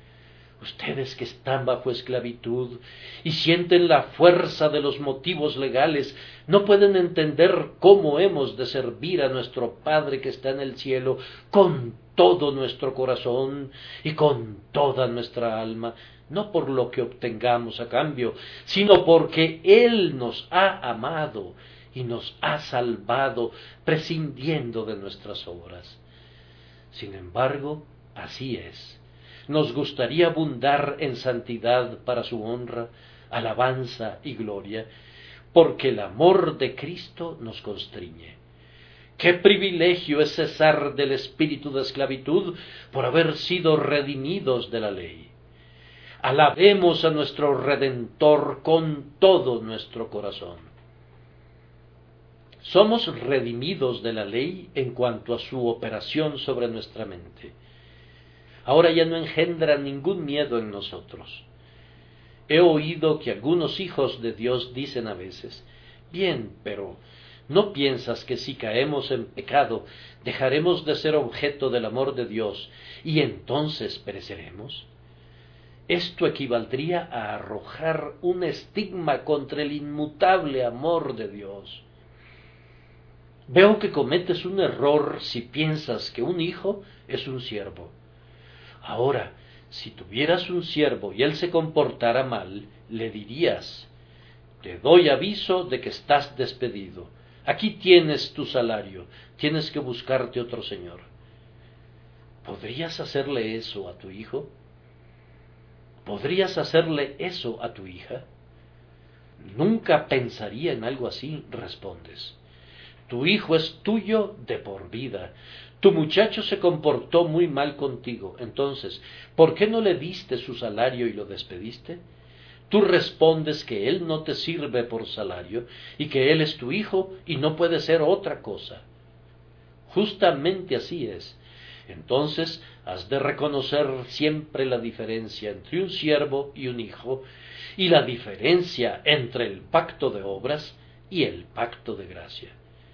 Ustedes que están bajo esclavitud y sienten la fuerza de los motivos legales, no pueden entender cómo hemos de servir a nuestro Padre que está en el cielo con todo nuestro corazón y con toda nuestra alma, no por lo que obtengamos a cambio, sino porque Él nos ha amado y nos ha salvado prescindiendo de nuestras obras. Sin embargo, así es. Nos gustaría abundar en santidad para su honra, alabanza y gloria, porque el amor de Cristo nos constriñe. ¡Qué privilegio es cesar del espíritu de esclavitud por haber sido redimidos de la ley! Alabemos a nuestro Redentor con todo nuestro corazón. Somos redimidos de la ley en cuanto a su operación sobre nuestra mente. Ahora ya no engendra ningún miedo en nosotros. He oído que algunos hijos de Dios dicen a veces, bien, pero ¿no piensas que si caemos en pecado dejaremos de ser objeto del amor de Dios y entonces pereceremos? Esto equivaldría a arrojar un estigma contra el inmutable amor de Dios. Veo que cometes un error si piensas que un hijo es un siervo. Ahora, Si tuvieras un siervo y él se comportara mal, le dirías: te doy aviso de que estás despedido. Aquí tienes tu salario, tienes que buscarte otro señor. ¿Podrías hacerle eso a tu hijo? ¿Podrías hacerle eso a tu hija? Nunca pensaría en algo así, respondes. Tu hijo es tuyo de por vida. Tu muchacho se comportó muy mal contigo. Entonces, ¿por qué no le diste su salario y lo despediste? Tú respondes que él no te sirve por salario y que él es tu hijo y no puede ser otra cosa. Justamente así es. Entonces has de reconocer siempre la diferencia entre un siervo y un hijo, y la diferencia entre el pacto de obras y el pacto de gracia.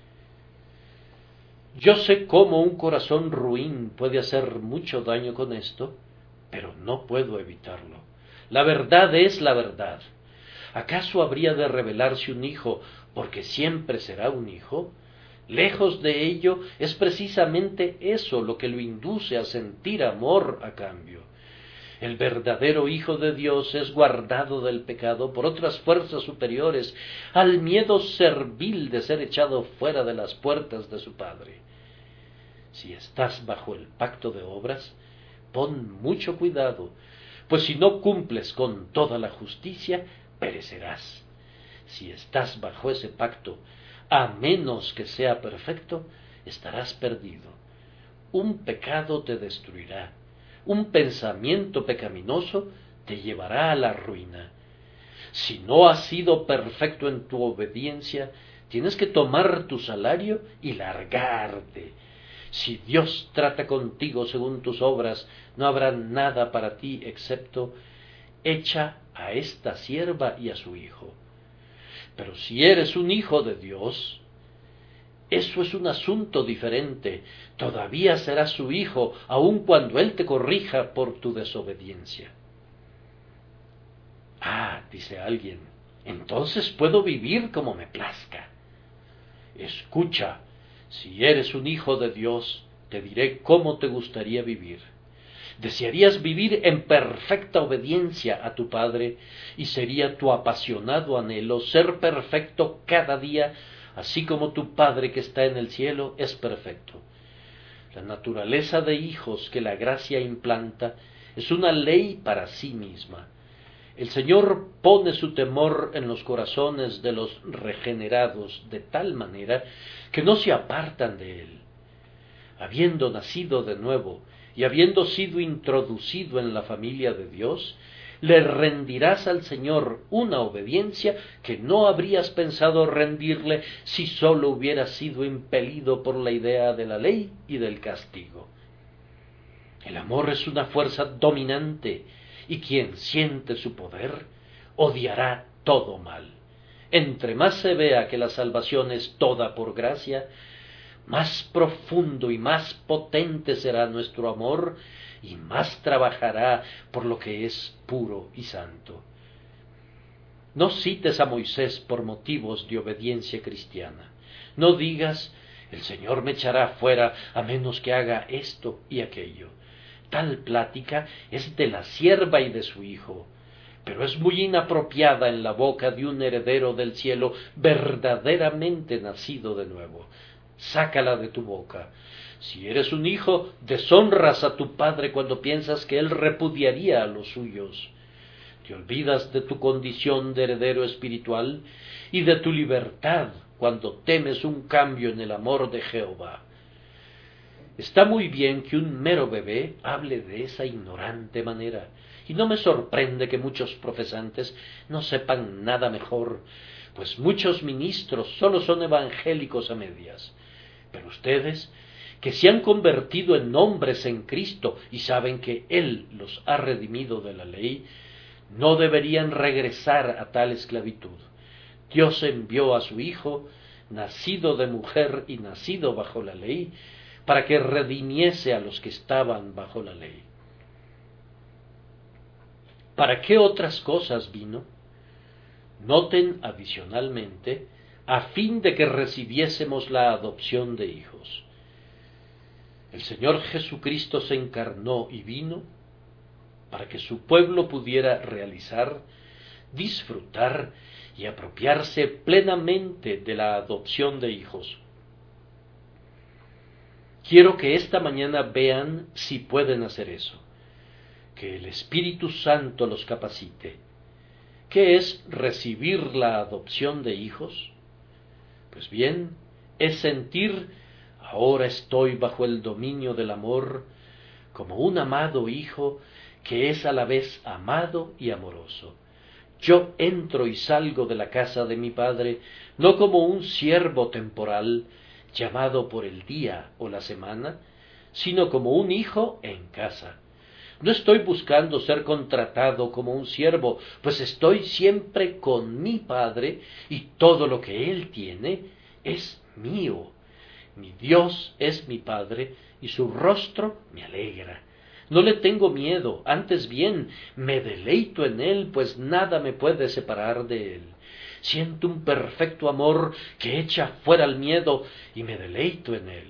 Yo sé cómo un corazón ruin puede hacer mucho daño con esto, pero no puedo evitarlo. La verdad es la verdad. ¿Acaso habría de rebelarse un hijo porque siempre será un hijo? Lejos de ello, es precisamente eso lo que lo induce a sentir amor a cambio. El verdadero Hijo de Dios es guardado del pecado por otras fuerzas superiores al miedo servil de ser echado fuera de las puertas de su Padre. Si estás bajo el pacto de obras, pon mucho cuidado, pues si no cumples con toda la justicia, perecerás. Si estás bajo ese pacto, a menos que sea perfecto, estarás perdido. Un pecado te destruirá. Un pensamiento pecaminoso te llevará a la ruina. Si no has sido perfecto en tu obediencia, tienes que tomar tu salario y largarte. Si Dios trata contigo según tus obras, no habrá nada para ti excepto: echa a esta sierva y a su hijo. Pero si eres un hijo de Dios, eso es un asunto diferente. Todavía serás su hijo, aun cuando Él te corrija por tu desobediencia. Ah, dice alguien, entonces puedo vivir como me plazca. Escucha, si eres un hijo de Dios, te diré cómo te gustaría vivir. Desearías vivir en perfecta obediencia a tu Padre, y sería tu apasionado anhelo ser perfecto cada día, así como tu Padre que está en el cielo es perfecto. La naturaleza de hijos que la gracia implanta es una ley para sí misma. El Señor pone su temor en los corazones de los regenerados de tal manera que no se apartan de Él. Habiendo nacido de nuevo y habiendo sido introducido en la familia de Dios, le rendirás al Señor una obediencia que no habrías pensado rendirle si sólo hubieras sido impelido por la idea de la ley y del castigo. El amor es una fuerza dominante, y quien siente su poder odiará todo mal. Entre más se vea que la salvación es toda por gracia, más profundo y más potente será nuestro amor, y más trabajará por lo que es puro y santo. No cites a Moisés por motivos de obediencia cristiana. No digas: el Señor me echará fuera a menos que haga esto y aquello. Tal plática es de la sierva y de su hijo, pero es muy inapropiada en la boca de un heredero del cielo verdaderamente nacido de nuevo. Sácala de tu boca. Si eres un hijo, deshonras a tu padre cuando piensas que él repudiaría a los suyos. Te olvidas de tu condición de heredero espiritual y de tu libertad cuando temes un cambio en el amor de Jehová. Está muy bien que un mero bebé hable de esa ignorante manera, y no me sorprende que muchos profesantes no sepan nada mejor, pues muchos ministros sólo son evangélicos a medias. Pero ustedes, que se han convertido en hombres en Cristo y saben que Él los ha redimido de la ley, no deberían regresar a tal esclavitud. Dios envió a su Hijo, nacido de mujer y nacido bajo la ley, para que redimiese a los que estaban bajo la ley. ¿Para qué otras cosas vino? Noten adicionalmente, a fin de que recibiésemos la adopción de hijos. El Señor Jesucristo se encarnó y vino para que su pueblo pudiera realizar, disfrutar y apropiarse plenamente de la adopción de hijos. Quiero que esta mañana vean si pueden hacer eso, que el Espíritu Santo los capacite. ¿Qué es recibir la adopción de hijos? Pues bien, es sentir, ahora estoy bajo el dominio del amor, como un amado hijo que es a la vez amado y amoroso. Yo entro y salgo de la casa de mi padre, no como un siervo temporal, llamado por el día o la semana, sino como un hijo en casa. No estoy buscando ser contratado como un siervo, pues estoy siempre con mi Padre y todo lo que Él tiene es mío. Mi Dios es mi Padre y su rostro me alegra. No le tengo miedo, antes bien, me deleito en Él, pues nada me puede separar de Él. Siento un perfecto amor que echa fuera el miedo y me deleito en Él.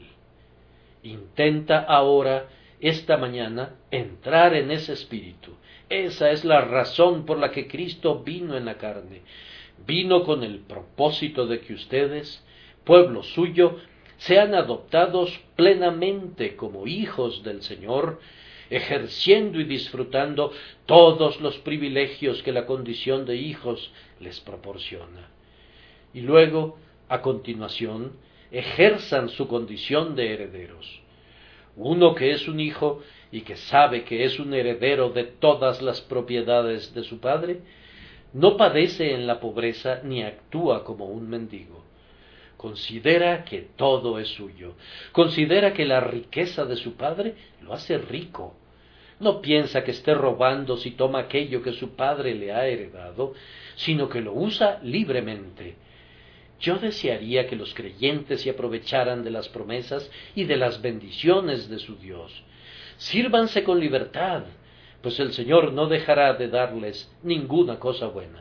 Intenta ahora, esta mañana, entrar en ese espíritu. Esa es la razón por la que Cristo vino en la carne. Vino con el propósito de que ustedes, pueblo suyo, sean adoptados plenamente como hijos del Señor, ejerciendo y disfrutando todos los privilegios que la condición de hijos les proporciona. Y luego, a continuación, ejerzan su condición de herederos. Uno que es un hijo y que sabe que es un heredero de todas las propiedades de su padre, no padece en la pobreza ni actúa como un mendigo. Considera que todo es suyo, considera que la riqueza de su padre lo hace rico. No piensa que esté robando si toma aquello que su padre le ha heredado, sino que lo usa libremente. Yo desearía que los creyentes se aprovecharan de las promesas y de las bendiciones de su Dios. Sírvanse con libertad, pues el Señor no dejará de darles ninguna cosa buena.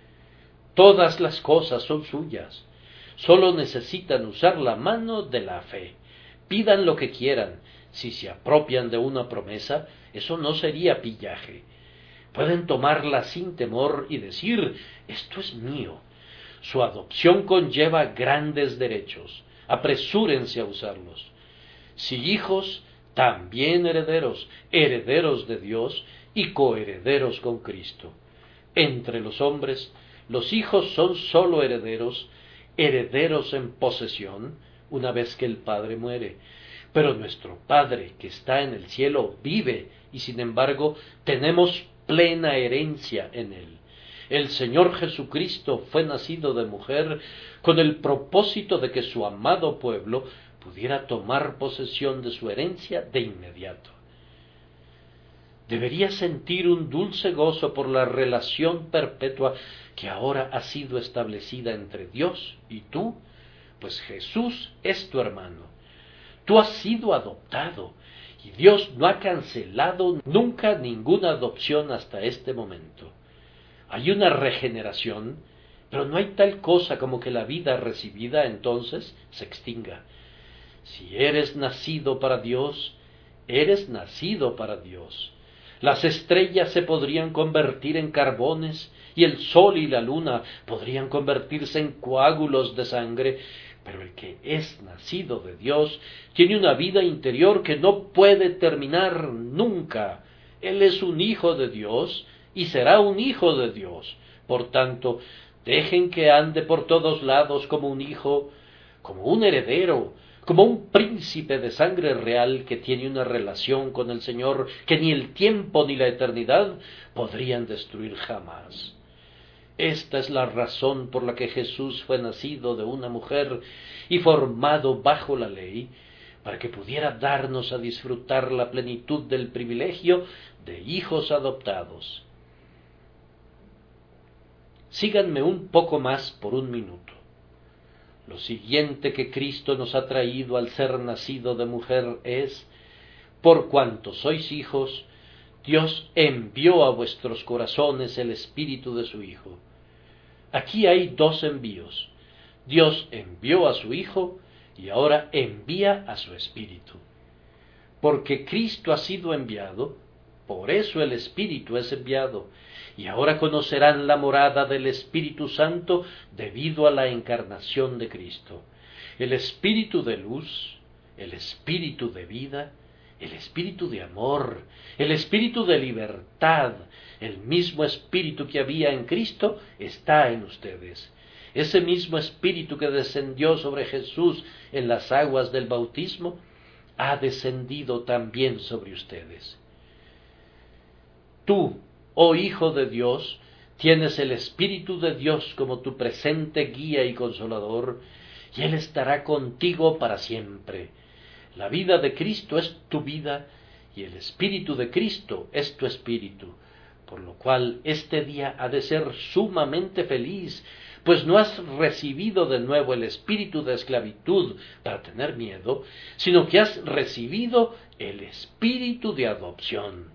Todas las cosas son suyas. Solo necesitan usar la mano de la fe. Pidan lo que quieran. Si se apropian de una promesa, eso no sería pillaje. Pueden tomarla sin temor y decir, esto es mío. Su adopción conlleva grandes derechos. Apresúrense a usarlos. Si hijos, también herederos, herederos de Dios y coherederos con Cristo. Entre los hombres, los hijos son sólo herederos, herederos en posesión, una vez que el Padre muere. Pero nuestro Padre, que está en el cielo, vive, y sin embargo tenemos plena herencia en Él. El Señor Jesucristo fue nacido de mujer con el propósito de que su amado pueblo pudiera tomar posesión de su herencia de inmediato. Debería sentir un dulce gozo por la relación perpetua que ahora ha sido establecida entre Dios y tú, pues Jesús es tu hermano. Tú has sido adoptado y Dios no ha cancelado nunca ninguna adopción hasta este momento. Hay una regeneración, pero no hay tal cosa como que la vida recibida entonces se extinga. Si eres nacido para Dios, eres nacido para Dios. Las estrellas se podrían convertir en carbones y el sol y la luna podrían convertirse en coágulos de sangre, pero el que es nacido de Dios tiene una vida interior que no puede terminar nunca. Él es un hijo de Dios y será un hijo de Dios. Por tanto, dejen que ande por todos lados como un hijo, como un heredero, como un príncipe de sangre real que tiene una relación con el Señor que ni el tiempo ni la eternidad podrían destruir jamás. Esta es la razón por la que Jesús fue nacido de una mujer y formado bajo la ley, para que pudiera darnos a disfrutar la plenitud del privilegio de hijos adoptados. Síganme un poco más por un minuto. Lo siguiente que Cristo nos ha traído al ser nacido de mujer es, por cuanto sois hijos, Dios envió a vuestros corazones el Espíritu de su Hijo. Aquí hay dos envíos. Dios envió a su Hijo y ahora envía a su Espíritu. Porque Cristo ha sido enviado, Por eso el Espíritu es enviado. Y ahora conocerán la morada del Espíritu Santo debido a la encarnación de Cristo. El Espíritu de luz, el Espíritu de vida, el Espíritu de amor, el Espíritu de libertad, el mismo Espíritu que había en Cristo está en ustedes. Ese mismo Espíritu que descendió sobre Jesús en las aguas del bautismo, ha descendido también sobre ustedes. Tú, oh Hijo de Dios, tienes el Espíritu de Dios como tu presente guía y consolador, y Él estará contigo para siempre. La vida de Cristo es tu vida, y el Espíritu de Cristo es tu espíritu, por lo cual este día ha de ser sumamente feliz, pues no has recibido de nuevo el espíritu de esclavitud para tener miedo, sino que has recibido el espíritu de adopción.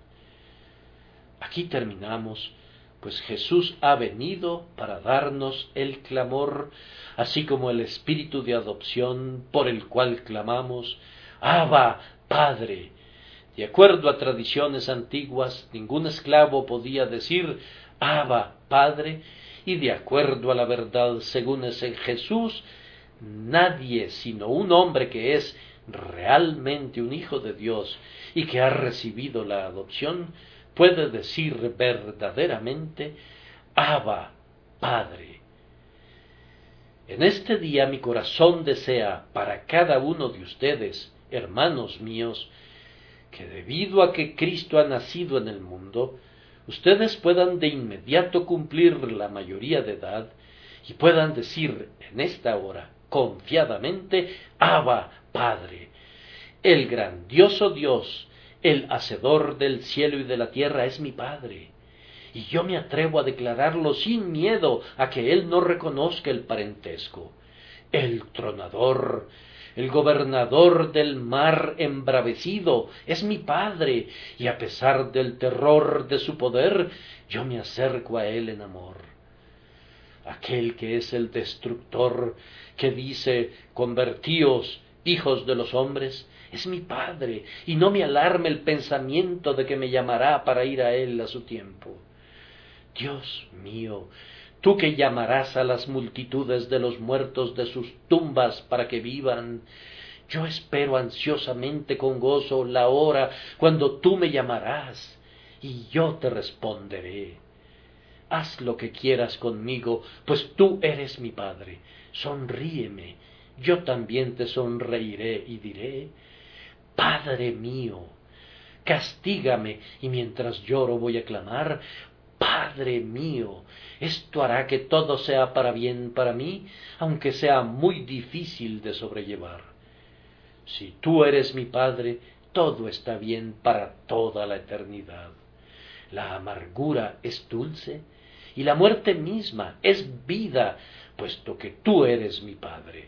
Aquí terminamos, pues Jesús ha venido para darnos el clamor, así como el espíritu de adopción por el cual clamamos, Abba, Padre. De acuerdo a tradiciones antiguas, ningún esclavo podía decir Abba, Padre, y de acuerdo a la verdad según es en Jesús, nadie sino un hombre que es realmente un hijo de Dios y que ha recibido la adopción, puede decir verdaderamente Abba, Padre. En este día mi corazón desea para cada uno de ustedes, hermanos míos, que debido a que Cristo ha nacido en el mundo, ustedes puedan de inmediato cumplir la mayoría de edad y puedan decir en esta hora confiadamente, Abba, Padre. El grandioso Dios, el hacedor del cielo y de la tierra, es mi Padre, y yo me atrevo a declararlo sin miedo a que Él no reconozca el parentesco. El tronador, el gobernador del mar embravecido, es mi Padre, y a pesar del terror de su poder, yo me acerco a Él en amor. Aquel que es el destructor, que dice, convertíos, hijos de los hombres, es mi Padre, y no me alarme el pensamiento de que me llamará para ir a Él a su tiempo. Dios mío, tú que llamarás a las multitudes de los muertos de sus tumbas para que vivan, yo espero ansiosamente con gozo la hora cuando tú me llamarás, y yo te responderé. Haz lo que quieras conmigo, pues tú eres mi Padre. Sonríeme, yo también te sonreiré y diré, Padre mío, castígame, y mientras lloro voy a clamar, Padre mío, esto hará que todo sea para bien para mí, aunque sea muy difícil de sobrellevar. Si tú eres mi Padre, todo está bien para toda la eternidad. La amargura es dulce, y la muerte misma es vida, puesto que tú eres mi Padre.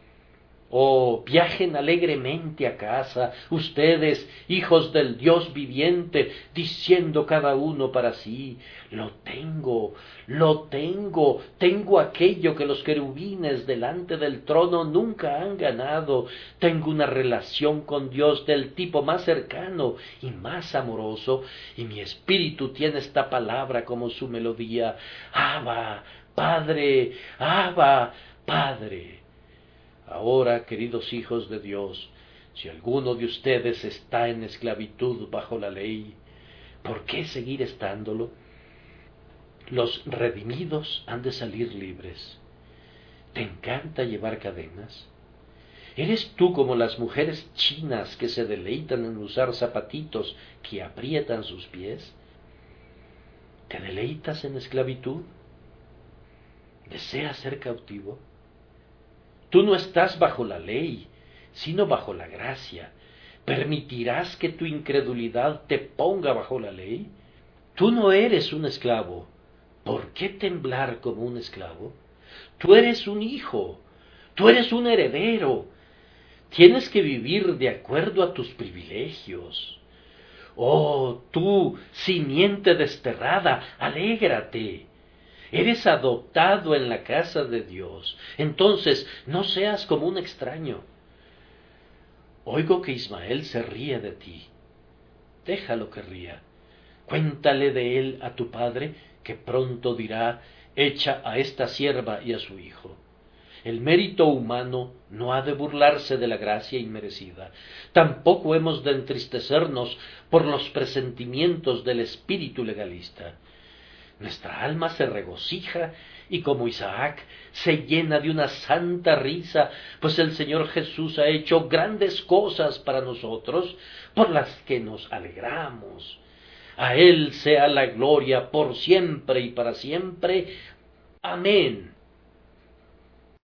Oh, viajen alegremente a casa, ustedes, hijos del Dios viviente, diciendo cada uno para sí, lo tengo, lo tengo, tengo aquello que los querubines delante del trono nunca han ganado, tengo una relación con Dios del tipo más cercano y más amoroso, y mi espíritu tiene esta palabra como su melodía, Abba, Padre, Abba, Padre. Ahora, queridos hijos de Dios, si alguno de ustedes está en esclavitud bajo la ley, ¿por qué seguir estándolo? Los redimidos han de salir libres. ¿Te encanta llevar cadenas? ¿Eres tú como las mujeres chinas que se deleitan en usar zapatitos que aprietan sus pies? ¿Te deleitas en esclavitud? ¿Deseas ser cautivo? Tú no estás bajo la ley, sino bajo la gracia. ¿Permitirás que tu incredulidad te ponga bajo la ley? Tú no eres un esclavo. ¿Por qué temblar como un esclavo? Tú eres un hijo. Tú eres un heredero. Tienes que vivir de acuerdo a tus privilegios. Oh, tú, simiente desterrada, alégrate. Eres adoptado en la casa de Dios. Entonces, no seas como un extraño. Oigo que Ismael se ríe de ti. Déjalo que ría. Cuéntale de él a tu padre, que pronto dirá: echa a esta sierva y a su hijo. El mérito humano no ha de burlarse de la gracia inmerecida. Tampoco hemos de entristecernos por los presentimientos del espíritu legalista. Nuestra alma se regocija y, como Isaac, se llena de una santa risa, pues el Señor Jesús ha hecho grandes cosas para nosotros, por las que nos alegramos. A Él sea la gloria por siempre y para siempre. Amén.